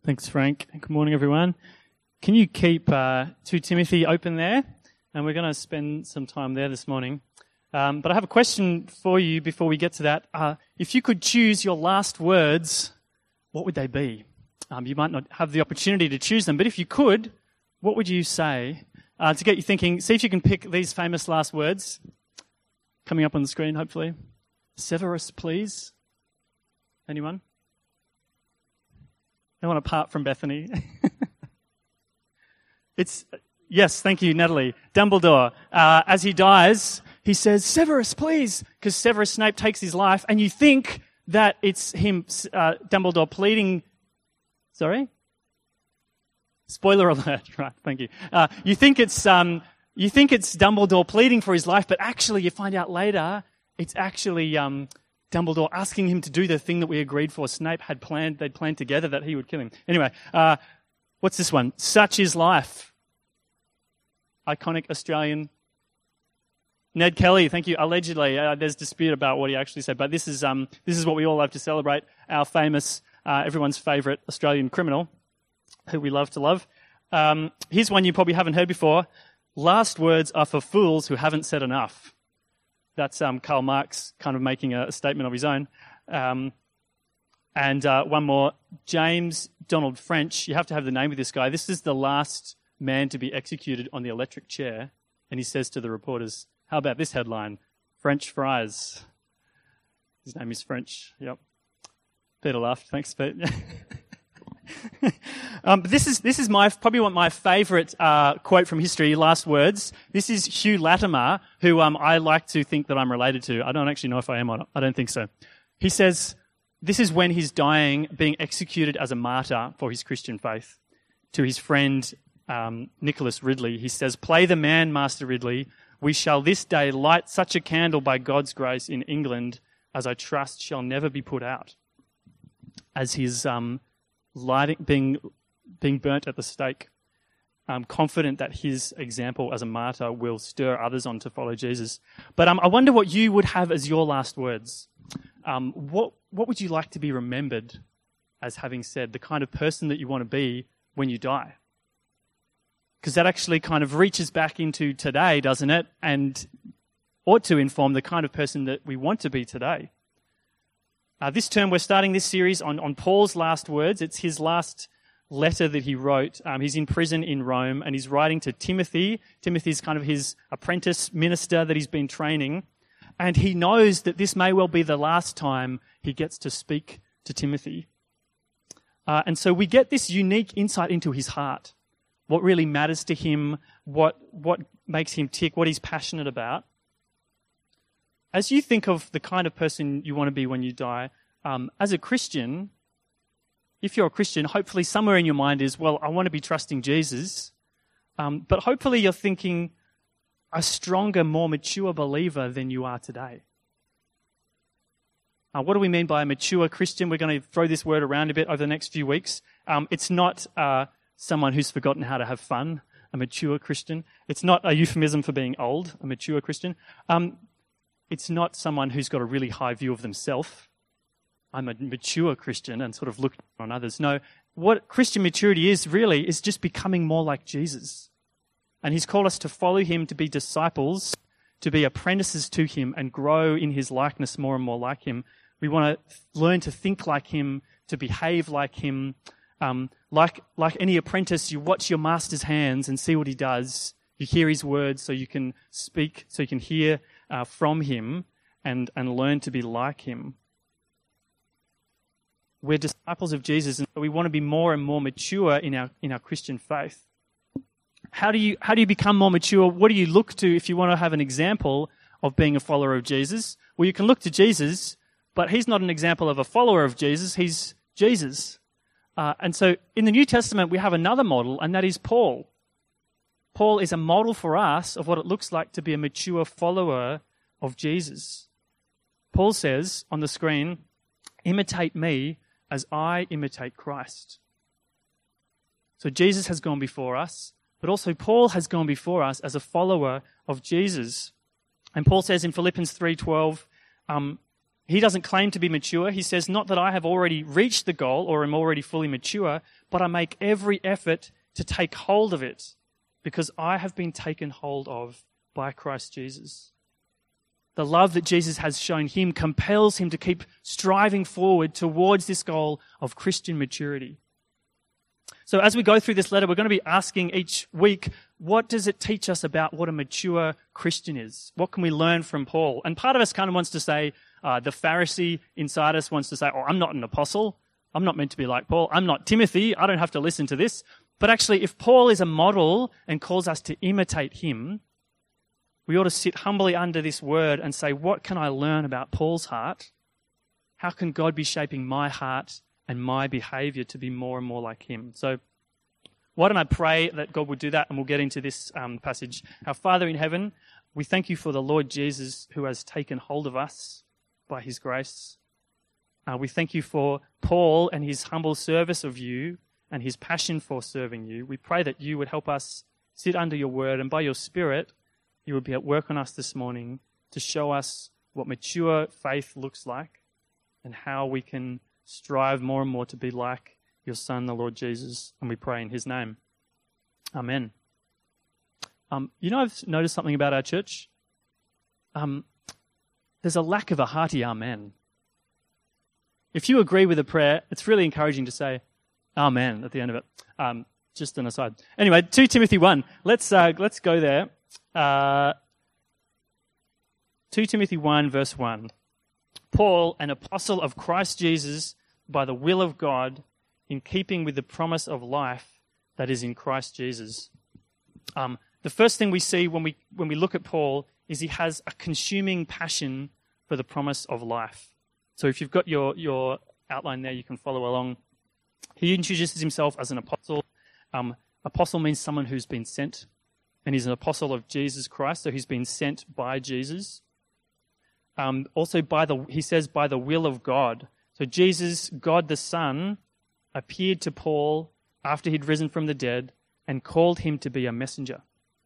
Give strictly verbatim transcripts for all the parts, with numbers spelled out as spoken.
Thanks, Frank. Good morning, everyone. Can you keep uh, two Timothy open there? And we're going to spend some time there this morning. Um, but I have a question for you before we get to that. Uh, if you could choose your last words, what would they be? Um, you might not have the opportunity to choose them, but if you could, what would you say? Uh, to get you thinking, see if you can pick these famous last words. Coming up on the screen, hopefully. Severus, please. Anyone? No one apart from Bethany. It's, yes, thank you, Natalie. Dumbledore, uh, as he dies, he says, Severus, please, because Severus Snape takes his life, and you think that it's him, uh, Dumbledore, pleading, sorry? Spoiler alert, right, thank you. Uh, you think it's, um, you think it's Dumbledore pleading for his life, but actually you find out later, it's actually, um, Dumbledore asking him to do the thing that we agreed for. Snape had planned, they'd planned together that he would kill him. Anyway, uh, what's this one? Such is life. Iconic Australian. Ned Kelly, thank you. Allegedly, uh, there's dispute about what he actually said, but this is um, this is what we all love to celebrate. Our famous, uh, everyone's favourite Australian criminal, who we love to love. Um, here's one you probably haven't heard before. Last words are for fools who haven't said enough. That's um, Karl Marx kind of making a, a statement of his own. Um, and uh, one more, James Donald French. You have to have the name of this guy. This is the last man to be executed on the electric chair. And he says to the reporters, how about this headline? French fries. His name is French. Yep. Peter laughed. Thanks, Pete. um, this is this is my probably one my favourite uh, quote from history. Last words. This is Hugh Latimer, who um, I like to think that I'm related to. I don't actually know if I am or not. I don't think so. He says, this is when he's dying, being executed as a martyr for his Christian faith. To his friend um, Nicholas Ridley, he says, "Play the man, Master Ridley. We shall this day light such a candle by God's grace in England as I trust shall never be put out." As his um, lighting, being being burnt at the stake, I'm confident that his example as a martyr will stir others on to follow Jesus. But um, I wonder what you would have as your last words. Um, what what would you like to be remembered as having said, the kind of person that you want to be when you die? Because that actually kind of reaches back into today, doesn't it? And ought to inform the kind of person that we want to be today. Uh, this term, we're starting this series on, on Paul's last words. It's his last letter that he wrote. Um, he's in prison in Rome, and he's writing to Timothy. Timothy's kind of his apprentice minister that he's been training. And he knows that this may well be the last time he gets to speak to Timothy. Uh, and so we get this unique insight into his heart, what really matters to him, what what makes him tick, what he's passionate about. As you think of the kind of person you want to be when you die, um, as a Christian, if you're a Christian, hopefully somewhere in your mind is, well, I want to be trusting Jesus. Um, but hopefully you're thinking a stronger, more mature believer than you are today. Uh, what do we mean by a mature Christian? We're going to throw this word around a bit over the next few weeks. Um, it's not uh, someone who's forgotten how to have fun, a mature Christian. It's not a euphemism for being old, a mature Christian. Um, It's not someone who's got a really high view of themselves. I'm a mature Christian and sort of look on others. No, what Christian maturity is really is just becoming more like Jesus. And he's called us to follow him, to be disciples, to be apprentices to him and grow in his likeness more and more like him. We want to learn to think like him, to behave like him. Um, like, like any apprentice, you watch your master's hands and see what he does. You hear his words so you can speak, so you can hear Uh, from him and, and learn to be like him. We're disciples of Jesus, and we want to be more and more mature in our in our Christian faith. How do you how do you become more mature? What do you look to if you want to have an example of being a follower of Jesus? Well, you can look to Jesus, but he's not an example of a follower of Jesus. He's Jesus. Uh, and so in the New Testament, we have another model, and that is Paul. Paul is a model for us of what it looks like to be a mature follower of Jesus. Paul says on the screen, imitate me as I imitate Christ. So Jesus has gone before us, but also Paul has gone before us as a follower of Jesus. And Paul says in Philippians three twelve, um, He doesn't claim to be mature. He says, not that I have already reached the goal or am already fully mature, but I make every effort to take hold of it because I have been taken hold of by Christ Jesus. The love that Jesus has shown him compels him to keep striving forward towards this goal of Christian maturity. So as we go through this letter, we're going to be asking each week, what does it teach us about what a mature Christian is? What can we learn from Paul? And part of us kind of wants to say, uh, the Pharisee inside us wants to say, oh, I'm not an apostle. I'm not meant to be like Paul. I'm not Timothy. I don't have to listen to this. But actually, if Paul is a model and calls us to imitate him, we ought to sit humbly under this word and say, what can I learn about Paul's heart? How can God be shaping my heart and my behavior to be more and more like him? So why don't I pray that God would do that, and we'll get into this um, passage. Our Father in heaven, we thank you for the Lord Jesus who has taken hold of us by his grace. Uh, we thank you for Paul and his humble service of you and his passion for serving you. We pray that you would help us sit under your word, and by your Spirit, you would be at work on us this morning to show us what mature faith looks like and how we can strive more and more to be like your Son, the Lord Jesus. And we pray in his name. Amen. Um, you know, I've noticed something about our church. Um, there's a lack of a hearty amen. If you agree with the prayer, it's really encouraging to say amen at the end of it. Um, just an aside. Anyway, Second Timothy one. Let's uh, let's go there. Uh, Second Timothy one, verse one. Paul, an apostle of Christ Jesus, by the will of God, in keeping with the promise of life that is in Christ Jesus. Um, the first thing we see when we when we look at Paul is he has a consuming passion for the promise of life. So if you've got your, your outline there, you can follow along. He introduces himself as an apostle. Um, apostle means someone who's been sent, and he's an apostle of Jesus Christ, so he's been sent by Jesus. Um, also, by the he says, by the will of God. So Jesus, God the Son, appeared to Paul after he'd risen from the dead and called him to be a messenger.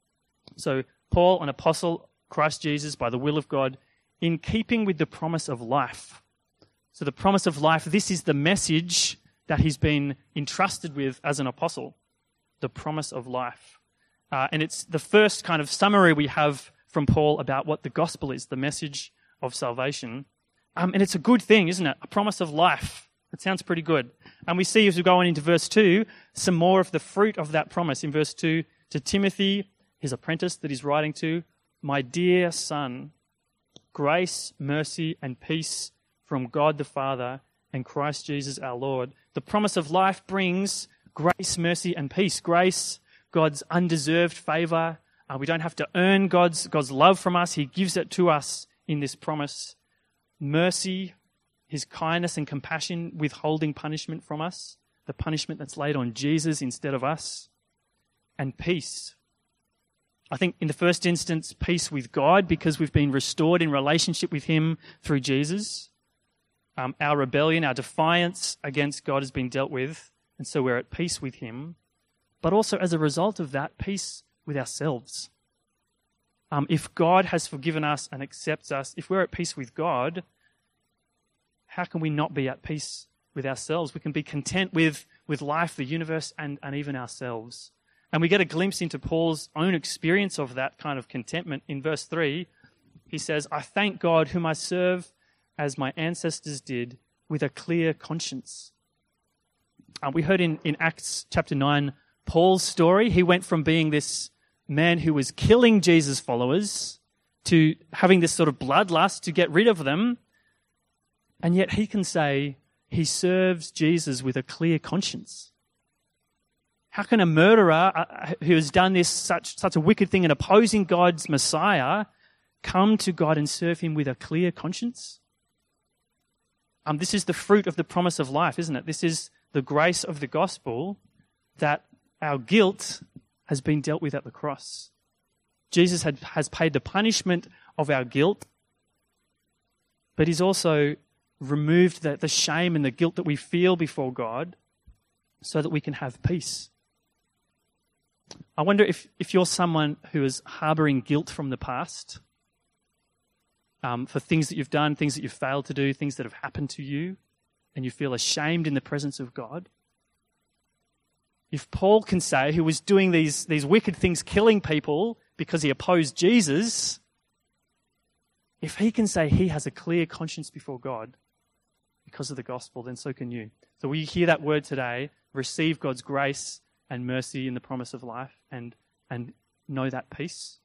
So Paul, an apostle, Christ Jesus, by the will of God, in keeping with the promise of life. So the promise of life, this is the message that he's been entrusted with as an apostle, the promise of life. Uh, and it's the first kind of summary we have from Paul about what the gospel is, the message of salvation. Um, and it's a good thing, isn't it? A promise of life. It sounds pretty good. And we see as we go on into verse two, some more of the fruit of that promise. In verse two, to Timothy, his apprentice that he's writing to, my dear son, grace, mercy, and peace from God the Father and Christ Jesus our Lord. The promise of life brings grace, mercy, and peace. Grace, God's undeserved favor. Uh, we don't have to earn God's, God's love from us. He gives it to us in this promise. Mercy, his kindness and compassion, withholding punishment from us, the punishment that's laid on Jesus instead of us. And peace. I think in the first instance, peace with God, because we've been restored in relationship with him through Jesus. Um, our rebellion, our defiance against God has been dealt with, and so we're at peace with him. But also as a result of that, peace with ourselves. Um, if God has forgiven us and accepts us, if we're at peace with God, how can we not be at peace with ourselves? We can be content with, with life, the universe, and, and even ourselves. And we get a glimpse into Paul's own experience of that kind of contentment. In verse three, he says, I thank God whom I serve as my ancestors did with a clear conscience. Uh, we heard in, in Acts chapter nine, Paul's story. He went from being this man who was killing Jesus' followers to having this sort of bloodlust to get rid of them. And yet he can say he serves Jesus with a clear conscience. How can a murderer uh, who has done this such such a wicked thing and opposing God's Messiah come to God and serve him with a clear conscience? Um, this is the fruit of the promise of life, isn't it? This is the grace of the gospel that our guilt has been dealt with at the cross. Jesus had, has paid the punishment of our guilt, but he's also removed the, the shame and the guilt that we feel before God so that we can have peace. I wonder if, if you're someone who is harboring guilt from the past. um, for things that you've done, things that you've failed to do, things that have happened to you, and you feel ashamed in the presence of God. If Paul can say, who was doing these, these wicked things, killing people because he opposed Jesus, if he can say he has a clear conscience before God because of the gospel, then so can you. So will you hear that word today? Receive God's grace and mercy in the promise of life and, and know that peace.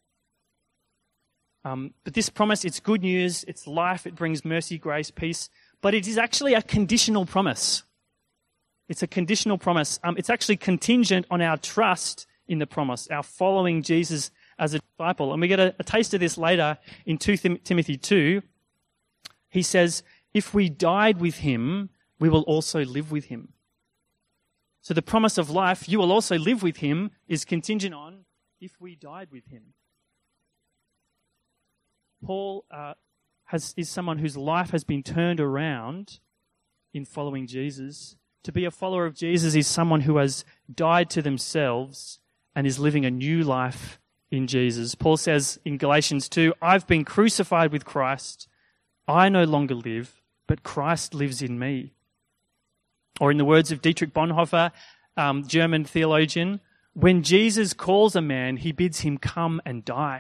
Um, but this promise, it's good news, it's life, it brings mercy, grace, peace, but it is actually a conditional promise. It's a conditional promise. Um, it's actually contingent on our trust in the promise, our following Jesus as a disciple. And we get a, a taste of this later in Second Timothy two. He says, if we died with him, we will also live with him. So the promise of life, you will also live with him, is contingent on if we died with him. Paul uh, has, is someone whose life has been turned around in following Jesus. To be a follower of Jesus is someone who has died to themselves and is living a new life in Jesus. Paul says in Galatians two, I've been crucified with Christ. I no longer live, but Christ lives in me. Or in the words of Dietrich Bonhoeffer, um, German theologian, when Jesus calls a man, he bids him come and die.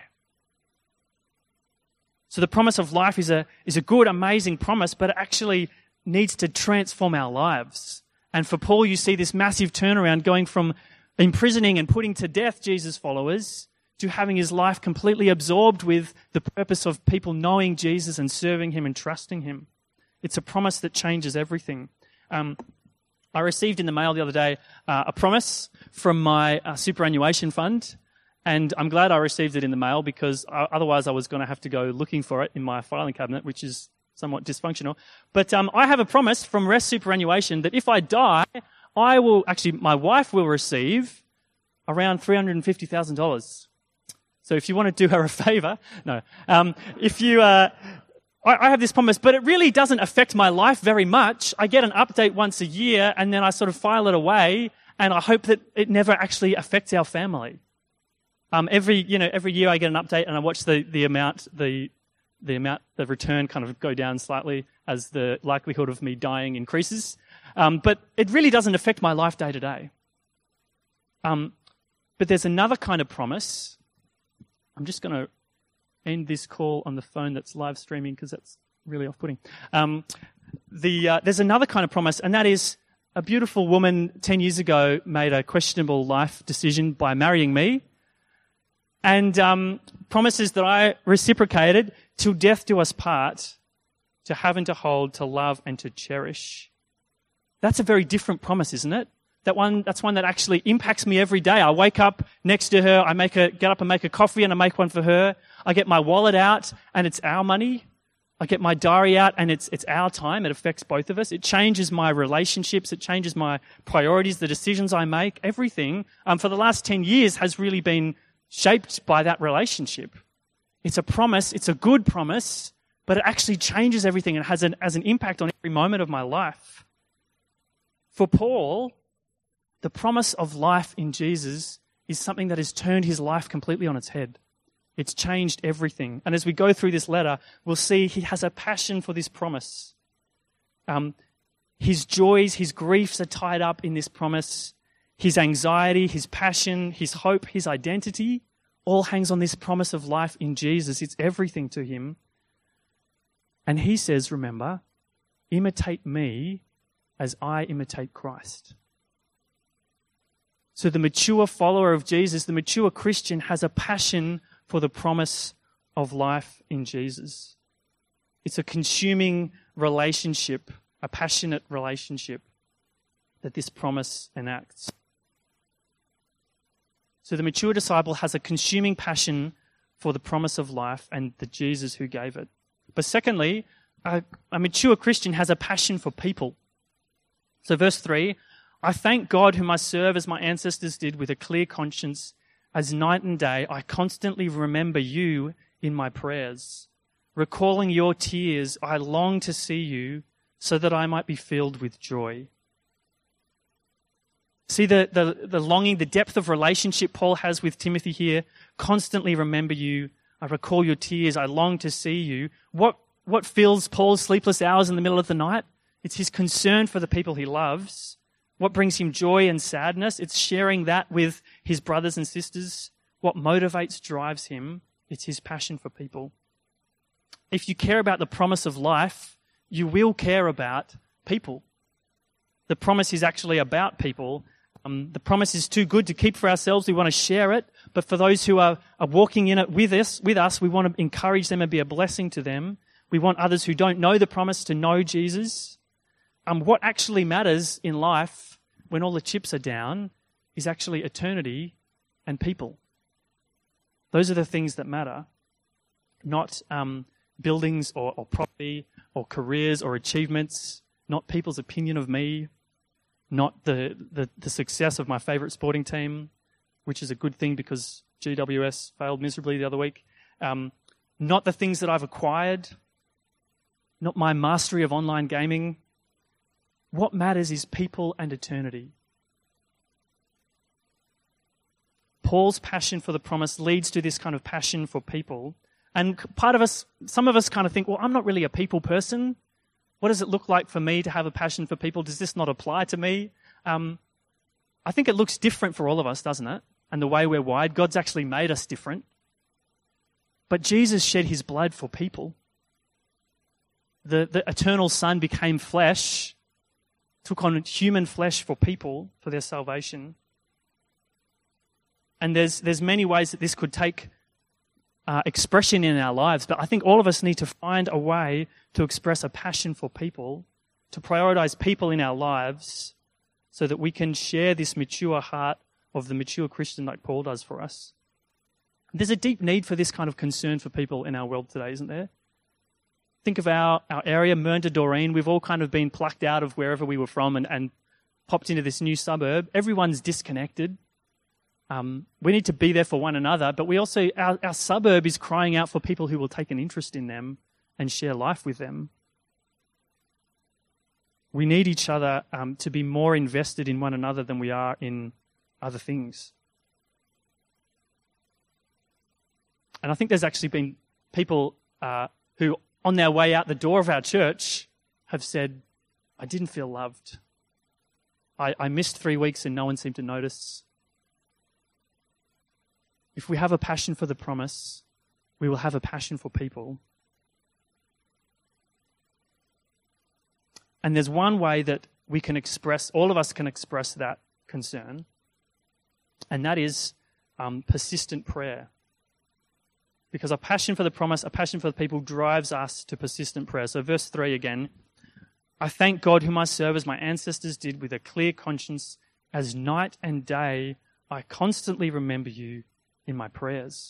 So the promise of life is a, is a good, amazing promise, but it actually needs to transform our lives. And for Paul, you see this massive turnaround going from imprisoning and putting to death Jesus' followers to having his life completely absorbed with the purpose of people knowing Jesus and serving him and trusting him. It's a promise that changes everything. Um, I received in the mail the other day uh, a promise from my uh, superannuation fund, and I'm glad I received it in the mail because I, otherwise I was going to have to go looking for it in my filing cabinet, which is somewhat dysfunctional. But um, I have a promise from Rest Superannuation that if I die, I will, actually my wife will receive around three hundred fifty thousand dollars. So if you want to do her a favour, no. Um, if you, uh, I, I have this promise, but it really doesn't affect my life very much. I get an update once a year and then I sort of file it away and I hope that it never actually affects our family. Um, every, you know, every year I get an update and I watch the, the amount, the, the amount, the return kind of go down slightly as the likelihood of me dying increases. Um, but it really doesn't affect my life day to day. Um, but there's another kind of promise. I'm just going to end this call on the phone that's live streaming because that's really off-putting. Um, the, uh, there's another kind of promise, and that is a beautiful woman ten years ago made a questionable life decision by marrying me, and um, promises that I reciprocated till death do us part, to have and to hold, to love and to cherish. That's a very different promise, isn't it? That one, that's one that actually impacts me every day. I wake up next to her, I make a, get up and make a coffee and I make one for her. I get my wallet out and it's our money. I get my diary out and it's, it's our time. It affects both of us. It changes my relationships. It changes my priorities, the decisions I make, everything. Um, for the last ten years has really been shaped by that relationship. It's a promise. It's a good promise, but it actually changes everything and has an, has an impact on every moment of my life. For Paul, the promise of life in Jesus is something that has turned his life completely on its head. It's changed everything. And as we go through this letter, we'll see he has a passion for this promise. Um, his joys, his griefs are tied up in this promise. His anxiety, his passion, his hope, his identity, all hangs on this promise of life in Jesus. It's everything to him. And he says, remember, imitate me as I imitate Christ. So the mature follower of Jesus, the mature Christian, has a passion for the promise of life in Jesus. It's a consuming relationship, a passionate relationship that this promise enacts. So the mature disciple has a consuming passion for the promise of life and the Jesus who gave it. But secondly, a, a mature Christian has a passion for people. So verse three, I thank God whom I serve as my ancestors did with a clear conscience. As night and day, I constantly remember you in my prayers. Recalling your tears, I long to see you so that I might be filled with joy. See the, the, the longing, the depth of relationship Paul has with Timothy here. Constantly remember you. I recall your tears. I long to see you. What, what fills Paul's sleepless hours in the middle of the night? It's his concern for the people he loves. What brings him joy and sadness? It's sharing that with his brothers and sisters. What motivates, drives him? It's his passion for people. If you care about the promise of life, you will care about people. The promise is actually about people. Um, the promise is too good to keep for ourselves. We want to share it. But for those who are, are walking in it with us, with us, we want to encourage them and be a blessing to them. We want others who don't know the promise to know Jesus. Um, what actually matters in life when all the chips are down is actually eternity and people. Those are the things that matter, not um, buildings or, or property or careers or achievements, not people's opinion of me, not the, the, the success of my favourite sporting team, which is a good thing because G W S failed miserably the other week, um, not the things that I've acquired, not my mastery of online gaming. What matters is people and eternity. Paul's passion for the promise leads to this kind of passion for people. And part of us, some of us kind of think, well, I'm not really a people person. What does it look like for me to have a passion for people? Does this not apply to me? Um, I think it looks different for all of us, doesn't it? And the way we're wired, God's actually made us different. But Jesus shed his blood for people. The, the eternal Son became flesh, took on human flesh for people, for their salvation. And there's there's many ways that this could take uh, expression in our lives, but I think all of us need to find a way to express a passion for people, to prioritize people in our lives, so that we can share this mature heart of the mature Christian like Paul does for us. There's a deep need for this kind of concern for people in our world today, isn't there? Think of our, our area, Mernda Doreen. We've all kind of been plucked out of wherever we were from and, and popped into this new suburb. Everyone's disconnected. Um, we need to be there for one another, but we also, our, our suburb is crying out for people who will take an interest in them and share life with them. We need each other um, to be more invested in one another than we are in other things. And I think there's actually been people uh, who, on their way out the door of our church, have said, I didn't feel loved. I, I missed three weeks and no one seemed to notice. If we have a passion for the promise, we will have a passion for people. And there's one way that we can express, all of us can express that concern, and that is um, persistent prayer. Because a passion for the promise, a passion for the people drives us to persistent prayer. So verse three again, I thank God whom I serve as my ancestors did with a clear conscience, as night and day I constantly remember you in my prayers.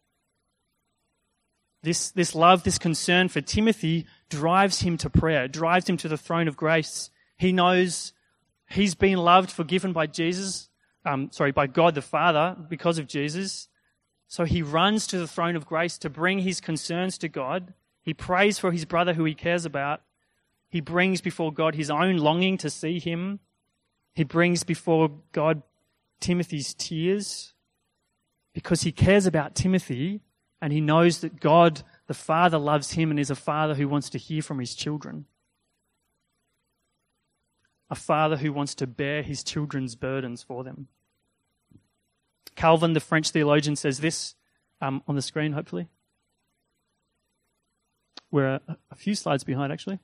This, this love, this concern for Timothy drives him to prayer, drives him to the throne of grace. He knows he's been loved, forgiven by Jesus, um, sorry, by God the Father because of Jesus. So he runs to the throne of grace to bring his concerns to God. He prays for his brother who he cares about. He brings before God his own longing to see him. He brings before God Timothy's tears, because he cares about Timothy and he knows that God, the Father, loves him and is a father who wants to hear from his children. A father who wants to bear his children's burdens for them. Calvin, the French theologian, says this um, on the screen, hopefully. We're a, a few slides behind, actually.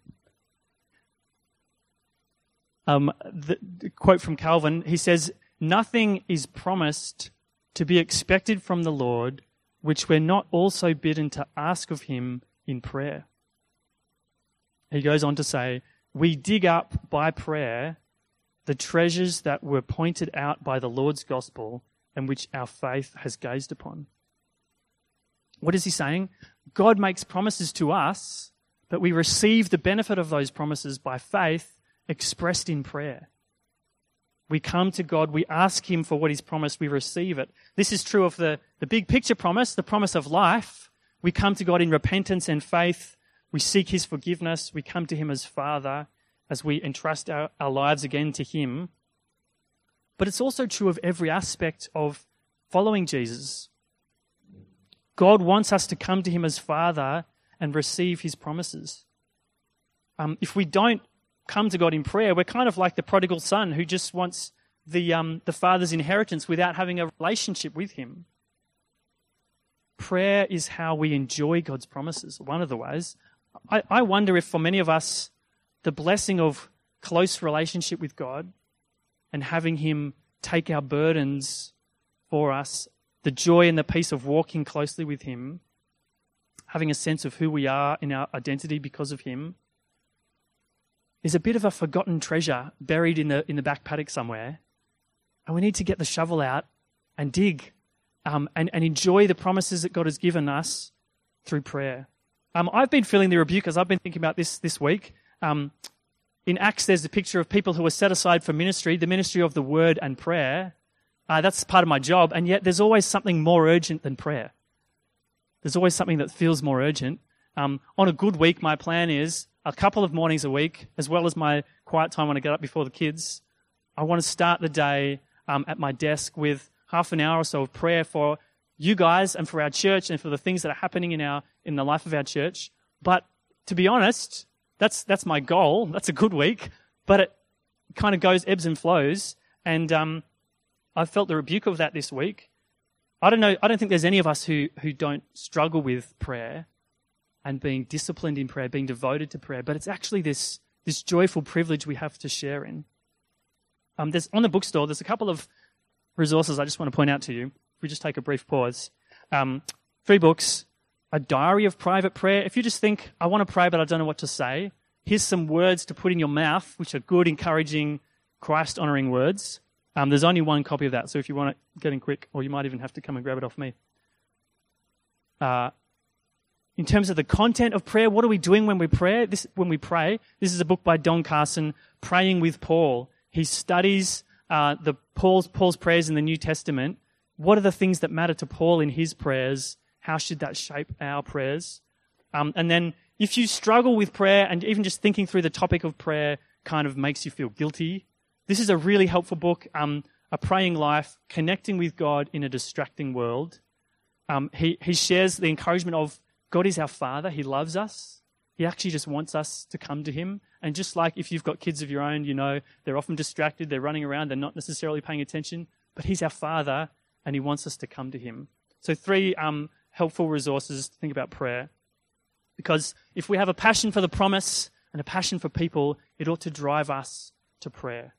Um, the, the quote from Calvin, he says, nothing is promised to be expected from the Lord, which we're not also bidden to ask of him in prayer. He goes on to say, we dig up by prayer the treasures that were pointed out by the Lord's gospel and which our faith has gazed upon. What is he saying? God makes promises to us, but we receive the benefit of those promises by faith expressed in prayer. We come to God, we ask him for what he's promised, we receive it. This is true of the, the big picture promise, the promise of life. We come to God in repentance and faith. We seek his forgiveness. We come to him as Father as we entrust our, our lives again to him. But it's also true of every aspect of following Jesus. God wants us to come to him as Father and receive his promises. Um, if we don't come to God in prayer, we're kind of like the prodigal son who just wants the um, the Father's inheritance without having a relationship with him. Prayer is how we enjoy God's promises, one of the ways. I, I wonder if for many of us, the blessing of close relationship with God and having him take our burdens for us, the joy and the peace of walking closely with him, having a sense of who we are in our identity because of him, is a bit of a forgotten treasure buried in the in the back paddock somewhere. And we need to get the shovel out and dig um, and, and enjoy the promises that God has given us through prayer. Um, I've been feeling the rebuke as I've been thinking about this this week. Um, in Acts, there's a picture of people who are set aside for ministry, the ministry of the word and prayer. Uh, that's part of my job, and yet there's always something more urgent than prayer. There's always something that feels more urgent. Um, on a good week, my plan is a couple of mornings a week, as well as my quiet time when I get up before the kids. I want to start the day um, at my desk with half an hour or so of prayer for you guys and for our church and for the things that are happening in our in the life of our church. But to be honest, that's that's my goal. That's a good week, but it kind of goes ebbs and flows. And um, I felt the rebuke of that this week. I don't know. I don't think there's any of us who who don't struggle with prayer and being disciplined in prayer, being devoted to prayer. But it's actually this this joyful privilege we have to share in. Um, there's on the bookstore. There's a couple of resources I just want to point out to you. If we just take a brief pause, um, three books. A diary of private prayer. If you just think, I want to pray, but I don't know what to say, here's some words to put in your mouth, which are good, encouraging, Christ-honouring words. Um, there's only one copy of that, so if you want to get in quick, or you might even have to come and grab it off me. Uh, in terms of the content of prayer, what are we doing when we pray? This, when we pray, this is a book by Don Carson, Praying with Paul. He studies uh, the Paul's, Paul's prayers in the New Testament. What are the things that matter to Paul in his prayers? How should that shape our prayers? Um, and then if you struggle with prayer and even just thinking through the topic of prayer kind of makes you feel guilty, this is a really helpful book, um, A Praying Life, Connecting with God in a Distracting World. Um, he, he shares the encouragement of God is our Father. He loves us. He actually just wants us to come to him. And just like if you've got kids of your own, you know, they're often distracted, they're running around, they're not necessarily paying attention, but he's our Father and he wants us to come to him. So three um, helpful resources to think about prayer. Because if we have a passion for the promise and a passion for people, it ought to drive us to prayer.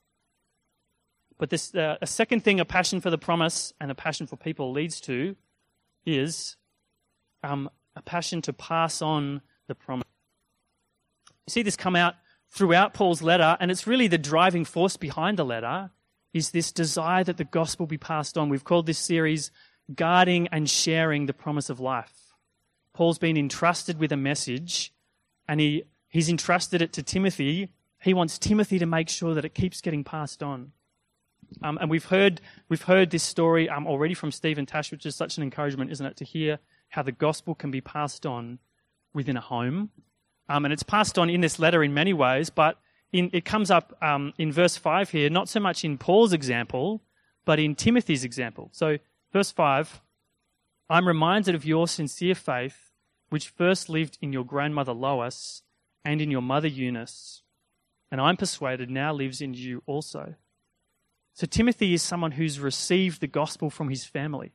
But this, uh, a second thing a passion for the promise and a passion for people leads to is um, a passion to pass on the promise. You see this come out throughout Paul's letter, and it's really the driving force behind the letter, is this desire that the gospel be passed on. We've called this series Guarding and Sharing the Promise of Life. Paul's been entrusted with a message, and he, he's entrusted it to Timothy. He wants Timothy to make sure that it keeps getting passed on. Um, and we've heard we've heard this story um, already from Stephen Tash, which is such an encouragement, isn't it, to hear how the gospel can be passed on within a home. Um, and it's passed on in this letter in many ways, but in, it comes up um, in verse five here, not so much in Paul's example, but in Timothy's example. So verse five, I'm reminded of your sincere faith, which first lived in your grandmother Lois and in your mother Eunice, and I'm persuaded now lives in you also. So Timothy is someone who's received the gospel from his family.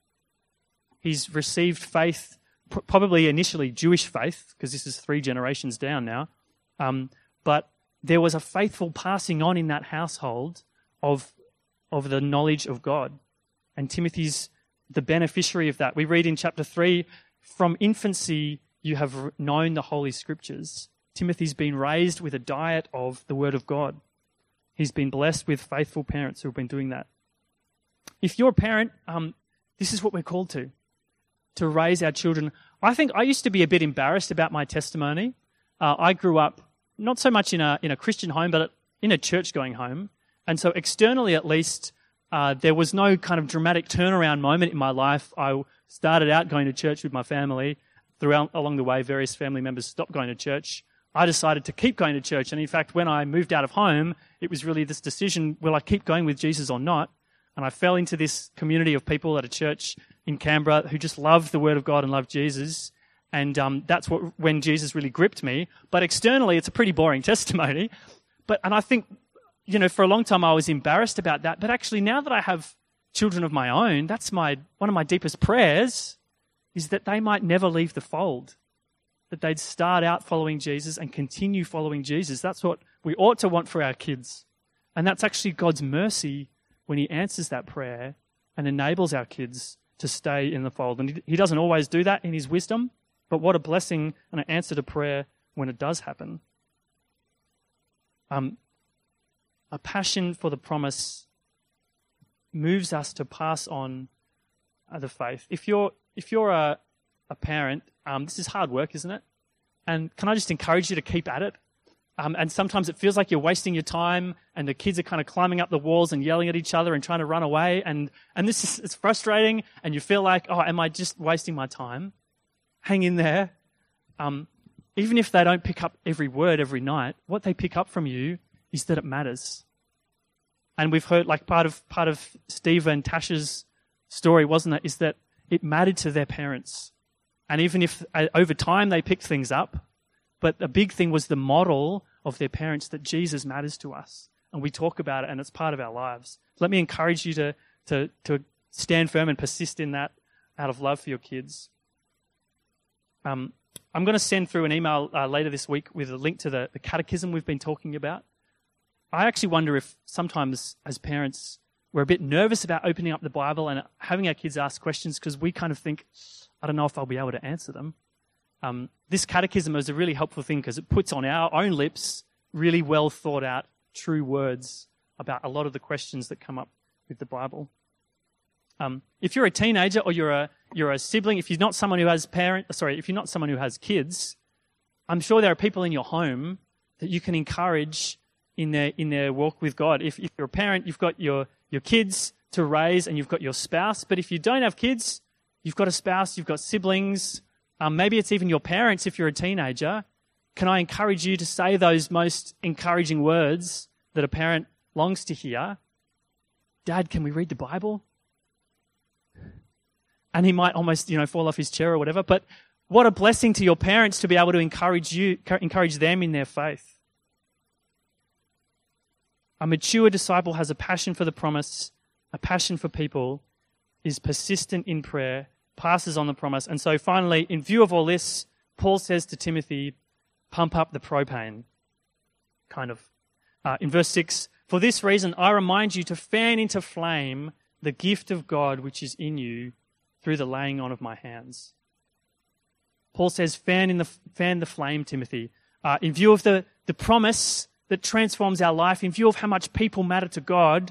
He's received faith, probably initially Jewish faith, because this is three generations down now, um, but there was a faithful passing on in that household of, of the knowledge of God. And Timothy's the beneficiary of that. We read in chapter three, from infancy you have known the Holy Scriptures. Timothy's been raised with a diet of the Word of God. He's been blessed with faithful parents who have been doing that. If you're a parent, um, this is what we're called to, to raise our children. I think I used to be a bit embarrassed about my testimony. Uh, I grew up not so much in a in a Christian home, but in a church-going home. And so externally, at least, uh, there was no kind of dramatic turnaround moment in my life. I started out going to church with my family. Throughout along the way, various family members stopped going to church. I decided to keep going to church. And in fact, when I moved out of home, it was really this decision, will I keep going with Jesus or not? And I fell into this community of people at a church in Canberra who just loved the Word of God and loved Jesus. And um, that's what when Jesus really gripped me. But externally, it's a pretty boring testimony. But and I think, you know, for a long time I was embarrassed about that. But actually, now that I have children of my own, that's my one of my deepest prayers, is that they might never leave the fold, that they'd start out following Jesus and continue following Jesus. That's what we ought to want for our kids. And that's actually God's mercy when he answers that prayer and enables our kids to stay in the fold. And he doesn't always do that in his wisdom, but what a blessing and an answer to prayer when it does happen. Um, a passion for the promise moves us to pass on uh, the faith. If you're if you're a, a parent, um, this is hard work, isn't it? And can I just encourage you to keep at it? Um, and sometimes it feels like you're wasting your time, and the kids are kind of climbing up the walls and yelling at each other and trying to run away. And, and this is it's frustrating, and you feel like, oh, am I just wasting my time? Hang in there. Um, even if they don't pick up every word every night, what they pick up from you is that it matters. And we've heard, like part of part of Steve and Tasha's story, wasn't it, is that it mattered to their parents. And even if uh, over time they picked things up, but a big thing was the model of their parents, that Jesus matters to us. And we talk about it, and it's part of our lives. Let me encourage you to, to, to stand firm and persist in that out of love for your kids. Um, I'm going to send through an email uh, later this week with a link to the, the catechism we've been talking about. I actually wonder if sometimes as parents we're a bit nervous about opening up the Bible and having our kids ask questions because we kind of think, I don't know if I'll be able to answer them. Um, this catechism is a really helpful thing because it puts on our own lips really well thought out, true words about a lot of the questions that come up with the Bible. Um, if you're a teenager or you're a you're a sibling, if you're not someone who has parent, sorry, if you're not someone who has kids, I'm sure there are people in your home that you can encourage in their in their walk with God. If, if you're a parent, you've got your your kids to raise and you've got your spouse. But if you don't have kids, you've got a spouse, you've got siblings. Um, maybe it's even your parents if you're a teenager. Can I encourage you to say those most encouraging words that a parent longs to hear? Dad, can we read the Bible? And he might almost, you know, fall off his chair or whatever. But what a blessing to your parents to be able to encourage you, encourage them in their faith. A mature disciple has a passion for the promise, a passion for people, is persistent in prayer, passes on the promise. And so finally, in view of all this, Paul says to Timothy, pump up the propane, kind of. Uh, in verse six, for this reason I remind you to fan into flame the gift of God which is in you through the laying on of my hands. Paul says, fan in the fan the flame, Timothy. Uh, in view of the, the promise that transforms our life, in view of how much people matter to God,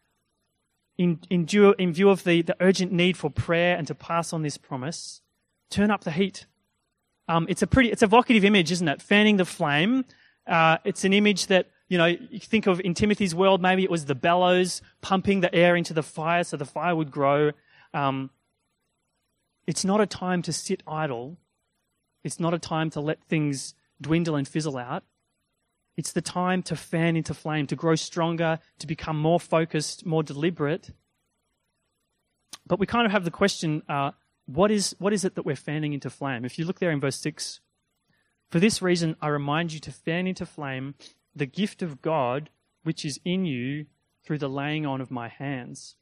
in, in, view, in view of the, the urgent need for prayer and to pass on this promise, turn up the heat. Um, it's a pretty, it's a evocative image, isn't it? Fanning the flame. Uh, it's an image that, you know, you think of in Timothy's world, maybe it was the bellows pumping the air into the fire so the fire would grow. Um, it's not a time to sit idle. It's not a time to let things dwindle and fizzle out. It's the time to fan into flame, to grow stronger, to become more focused, more deliberate. But we kind of have the question, uh, what is what is it that we're fanning into flame? If you look there in verse six, for this reason I remind you to fan into flame the gift of God which is in you through the laying on of my hands.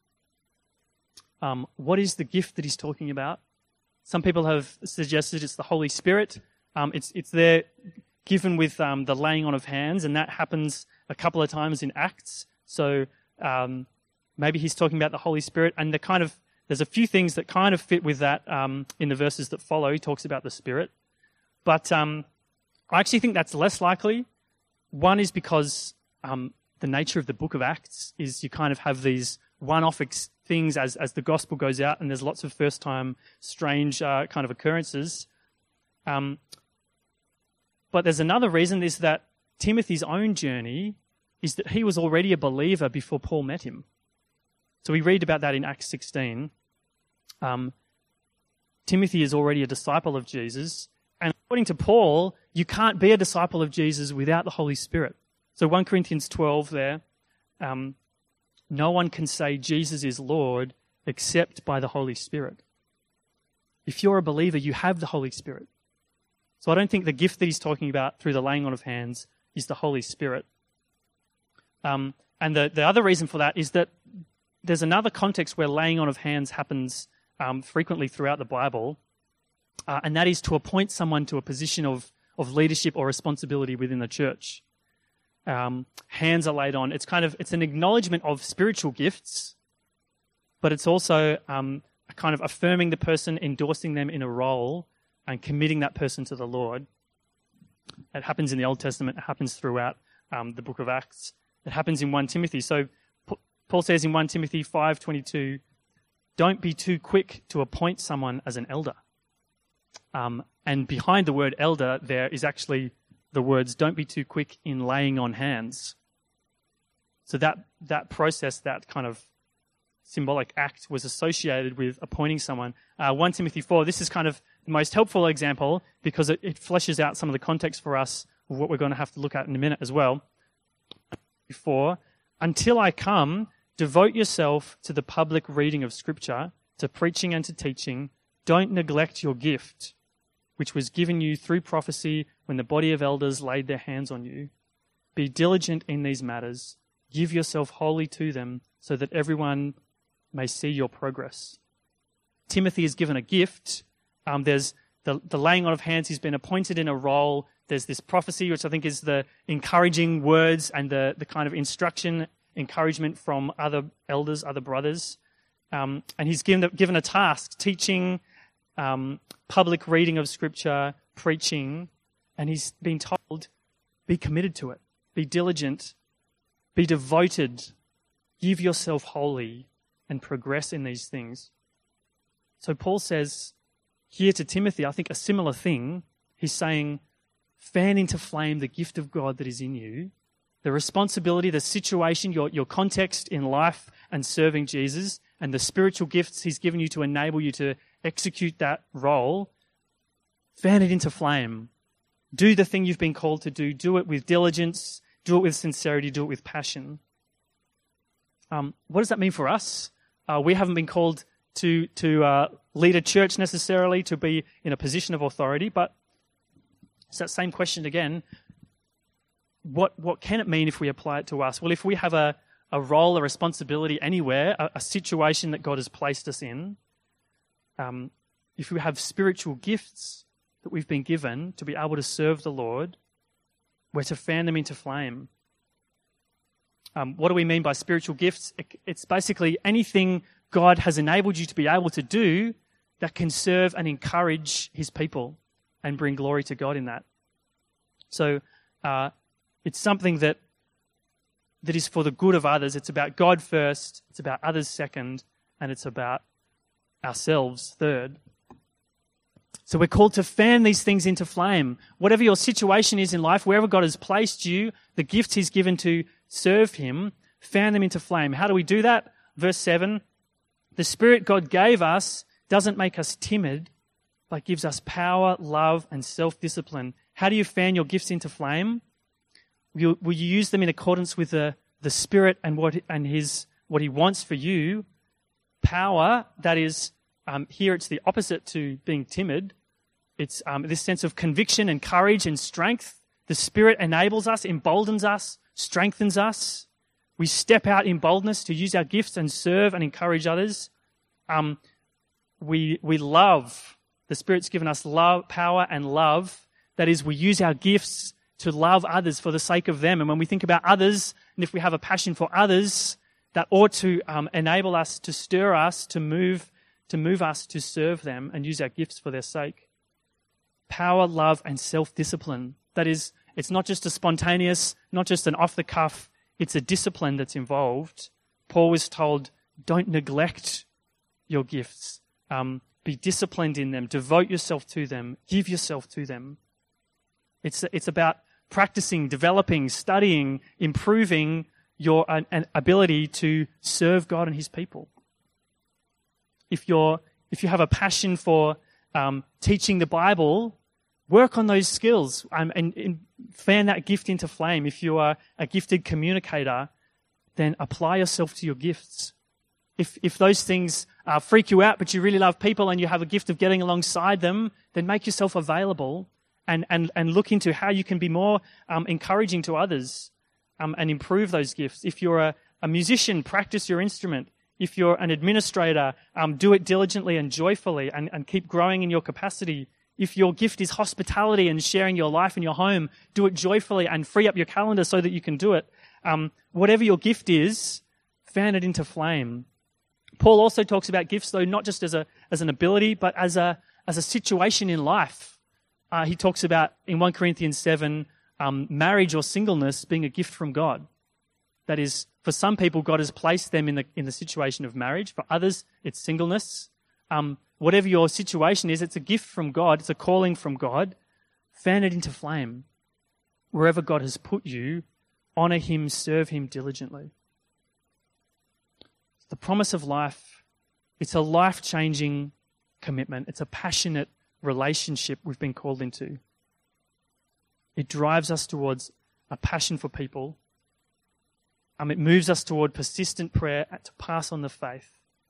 Um, what is the gift that he's talking about? Some people have suggested it's the Holy Spirit. Um, it's it's there given with um, the laying on of hands, and that happens a couple of times in Acts. So um, maybe he's talking about the Holy Spirit, and the kind of there's a few things that kind of fit with that um, in the verses that follow. He talks about the Spirit, but um, I actually think that's less likely. One is because um, the nature of the book of Acts is you kind of have these one-off ex- things as as the gospel goes out, and there's lots of first-time strange uh, kind of occurrences. Um, But there's another reason, is that Timothy's own journey is that he was already a believer before Paul met him. So we read about that in Acts sixteen. Um, Timothy is already a disciple of Jesus. And according to Paul, you can't be a disciple of Jesus without the Holy Spirit. So First Corinthians twelve there, um, no one can say Jesus is Lord except by the Holy Spirit. If you're a believer, you have the Holy Spirit. So I don't think the gift that he's talking about through the laying on of hands is the Holy Spirit. Um, and the, the other reason for that is that there's another context where laying on of hands happens um, frequently throughout the Bible, uh, and that is to appoint someone to a position of, of leadership or responsibility within the church. Um, hands are laid on. It's kind of, it's an acknowledgement of spiritual gifts, but it's also um, a kind of affirming the person, endorsing them in a role, and committing that person to the Lord. It happens in the Old Testament. It happens throughout um, the book of Acts. It happens in First Timothy. So P- Paul says in First Timothy five twenty-two, don't be too quick to appoint someone as an elder. Um, and behind the word elder there is actually the words, don't be too quick in laying on hands. So that that process, that kind of symbolic act was associated with appointing someone. Uh, First Timothy four, this is kind of the most helpful example because it, it fleshes out some of the context for us of what we're going to have to look at in a minute as well. Four, until I come, devote yourself to the public reading of Scripture, to preaching and to teaching. Don't neglect your gift, which was given you through prophecy when the body of elders laid their hands on you. Be diligent in these matters. Give yourself wholly to them so that everyone may see your progress. Timothy is given a gift. Um, there's the, the laying on of hands. He's been appointed in a role. There's this prophecy, which I think is the encouraging words and the, the kind of instruction, encouragement from other elders, other brothers. Um, and he's given, given a task, teaching, um, public reading of Scripture, preaching, and he's been told, be committed to it, be diligent, be devoted, give yourself wholly, and progress in these things. So Paul says here to Timothy, I think a similar thing. He's saying, fan into flame the gift of God that is in you, the responsibility, the situation, your, your context in life and serving Jesus, and the spiritual gifts he's given you to enable you to execute that role. Fan it into flame. Do the thing you've been called to do. Do it with diligence. Do it with sincerity. Do it with passion. Um, what does that mean for us? Uh, we haven't been called to to uh, lead a church necessarily, to be in a position of authority, but it's that same question again. What what can it mean if we apply it to us? Well, if we have a, a role, a responsibility anywhere, a, a situation that God has placed us in, um, if we have spiritual gifts that we've been given to be able to serve the Lord, we're to fan them into flame. Um, what do we mean by spiritual gifts? It, it's basically anything God has enabled you to be able to do that can serve and encourage his people and bring glory to God in that. So uh, it's something that that is for the good of others. It's about God first, it's about others second, and it's about ourselves third. So we're called to fan these things into flame. Whatever your situation is in life, wherever God has placed you, the gifts he's given to serve him, fan them into flame. How do we do that? Verse seven, the Spirit God gave us doesn't make us timid, but gives us power, love, and self-discipline. How do you fan your gifts into flame? Will you, will you use them in accordance with the, the Spirit and what and his what he wants for you? Power, that is, um, here it's the opposite to being timid. It's um, this sense of conviction and courage and strength. The Spirit enables us, emboldens us, strengthens us. We step out in boldness to use our gifts and serve and encourage others. Um, we we love. The Spirit's given us love, power and love. That is, we use our gifts to love others for the sake of them. And when we think about others, and if we have a passion for others, that ought to um, enable us, to stir us, to move, to move us to serve them and use our gifts for their sake. Power, love, and self-discipline. That is, it's not just a spontaneous, not just an off-the-cuff, it's a discipline that's involved. Paul was told, don't neglect your gifts. Um, be disciplined in them. Devote yourself to them. Give yourself to them. It's it's about practicing, developing, studying, improving your an, an ability to serve God and his people. If you're if you have a passion for um, teaching the Bible, work on those skills um, and, and fan that gift into flame. If you are a gifted communicator, then apply yourself to your gifts. If, if those things uh, freak you out, but you really love people and you have a gift of getting alongside them, then make yourself available and, and, and look into how you can be more um, encouraging to others um, and improve those gifts. If you're a, a musician, practice your instrument. If you're an administrator, um, do it diligently and joyfully and, and keep growing in your capacity. If your gift is hospitality and sharing your life in your home, do it joyfully and free up your calendar so that you can do it. Um, whatever your gift is, fan it into flame. Paul also talks about gifts, though, not just as a as an ability, but as a as a situation in life. Uh, he talks about in First Corinthians seven, um, marriage or singleness being a gift from God. That is, for some people, God has placed them in the in the situation of marriage. For others, it's singleness. Um, whatever your situation is, it's a gift from God. It's a calling from God. Fan it into flame. Wherever God has put you, honor Him, serve Him diligently. The promise of life, it's a life-changing commitment. It's a passionate relationship we've been called into. It drives us towards a passion for people. Um, it moves us toward persistent prayer to pass on the faith.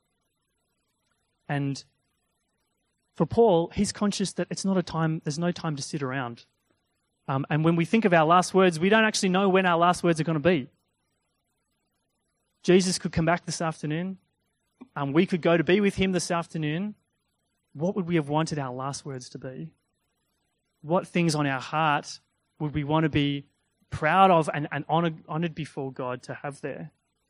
And for Paul, he's conscious that it's not a time, there's no time to sit around. Um, and when we think of our last words, we don't actually know when our last words are going to be. Jesus could come back this afternoon. Um, we could go to be with Him this afternoon. What would we have wanted our last words to be? What things on our heart would we want to be proud of and, and honored, honored before God to have there?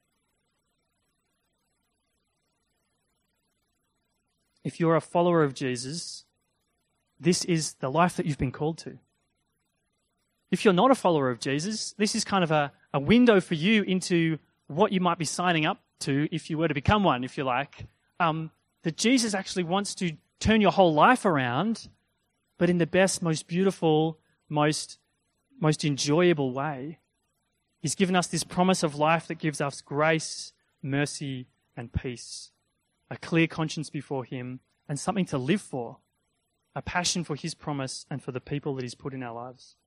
If you're a follower of Jesus, this is the life that you've been called to. If you're not a follower of Jesus, this is kind of a, a window for you into what you might be signing up to if you were to become one, if you like. Um, that Jesus actually wants to turn your whole life around, but in the best, most beautiful, most, most enjoyable way. He's given us this promise of life that gives us grace, mercy, and peace. A clear conscience before Him, and something to live for. A passion for His promise and for the people that He's put in our lives.